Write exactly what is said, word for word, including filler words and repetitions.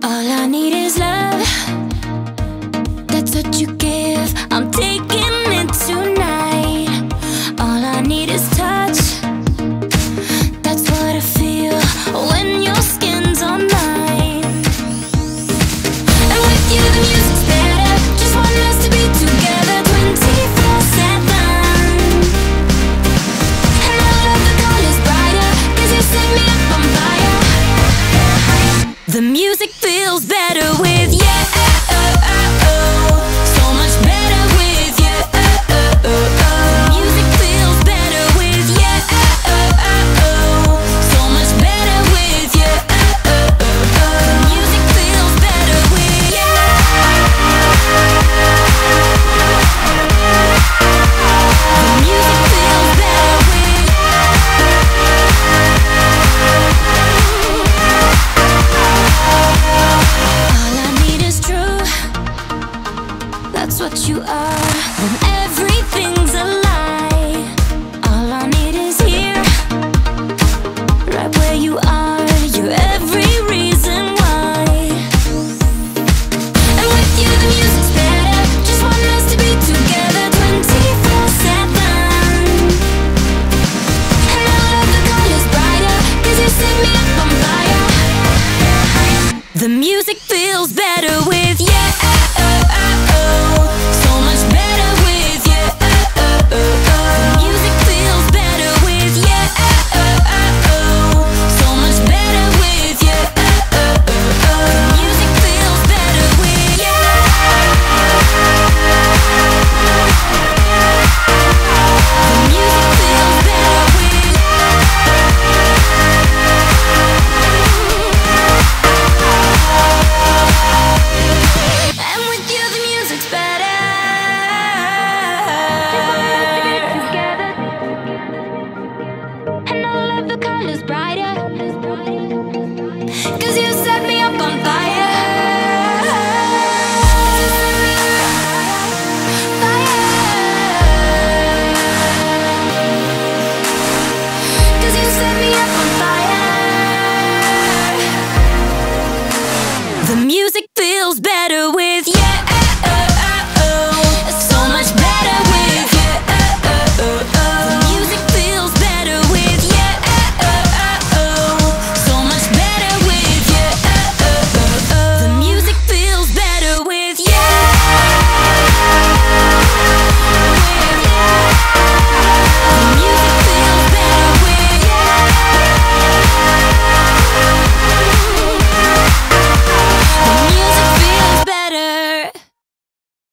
All I need is love. That's what you give. I'm taking it tonight. All I need is touch. That's what I feel when your skin's on mine. And with you the music's better. Just want us to be together twenty-four seven. And I love the colors brighter, 'cause you set me up on fire. The music feels